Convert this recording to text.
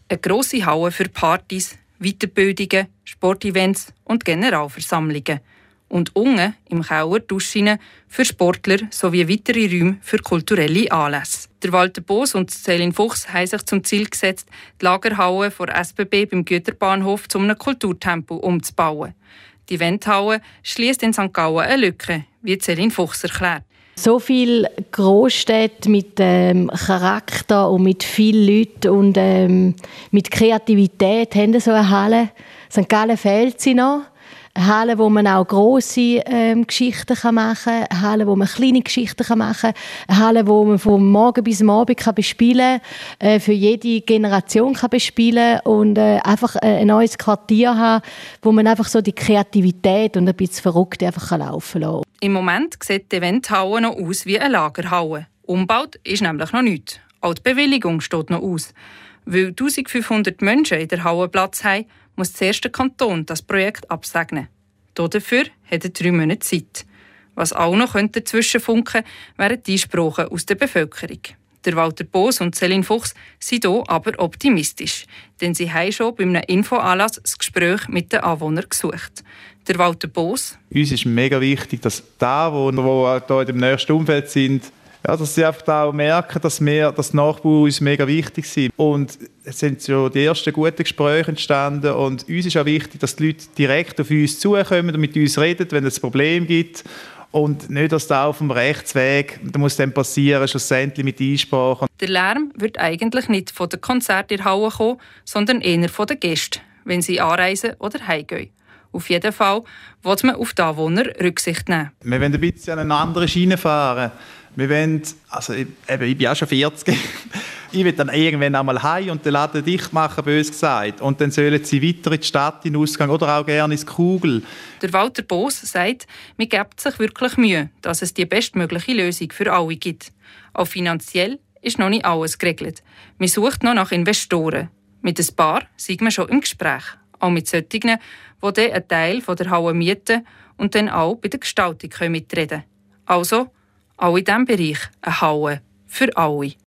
Eine grosse Halle für Partys, Weiterbildungen, Sportevents und Generalversammlungen. Und unten im Keller Duschen für Sportler sowie weitere Räume für kulturelle Anlässe. Der Walter Boos und Céline Fuchs haben sich zum Ziel gesetzt, die Lagerhalle der SBB beim Güterbahnhof zu einem Kulturtempel umzubauen. Die Eventhalle schliesst in St. Gallen eine Lücke, wie Céline Fuchs erklärt. So viele Großstädte mit Charakter und mit vielen Leuten und mit Kreativität haben so eine Halle. St. Gallen fehlt sie noch. Eine Halle, wo man auch grosse Geschichten machen kann. Eine Halle, wo man kleine Geschichten machen kann. Eine Halle, wo man vom Morgen bis am Abend bespielen kann. Für jede Generation bespielen kann. Und einfach ein neues Quartier haben, wo man einfach so die Kreativität und ein bisschen Verrückte einfach laufen lassen kann. Im Moment sieht die Eventhalle noch aus wie eine Lagerhalle. Umgebaut ist nämlich noch nichts. Auch die Bewilligung steht noch aus. Weil 1500 Menschen in der Halle Platz haben, muss zuerst der Kanton das Projekt absegnen. Dafür hat er 3 Monate Zeit. Was auch noch dazwischen funken könnte, wären die Einsprachen aus der Bevölkerung. Der Walter Boos und Céline Fuchs sind hier aber optimistisch. Denn sie haben schon bei einem Infoanlass das Gespräch mit den Anwohnern gesucht. Der Walter Boos: Uns ist mega wichtig, dass die Anwohner, die hier im nächsten Umfeld sind, ja, dass sie einfach auch merken, dass Nachbarn uns mega wichtig sind. Und es sind schon die ersten guten Gespräche entstanden. Und uns ist auch wichtig, dass die Leute direkt auf uns zukommen und mit uns reden, wenn es ein Problem gibt. Und nicht, dass da auf dem Rechtsweg, da muss dann passieren, schlussendlich mit Einsprachen. Der Lärm wird eigentlich nicht von den Konzerten in der Halle kommen, sondern eher von den Gästen, wenn sie anreisen oder heimgehen. Auf jeden Fall will man auf die Anwohner Rücksicht nehmen. Wir wollen ein bisschen an eine andere Schiene fahren. Wir wollen, ich bin auch schon 40. Ich will dann irgendwann einmal heim und den Laden dicht machen, bös gesagt. Und dann sollen sie weiter in die Stadt in den Ausgang oder auch gerne ins Kugel. Der Walter Boos sagt, man gibt sich wirklich Mühe, dass es die bestmögliche Lösung für alle gibt. Auch finanziell ist noch nicht alles geregelt. Man sucht noch nach Investoren. Mit ein paar sind wir schon im Gespräch. Auch mit solchen, die dann einen Teil der Halle mieten und dann auch bei der Gestaltung mitreden können. Also, auch in diesem Bereich eine Halle für alle.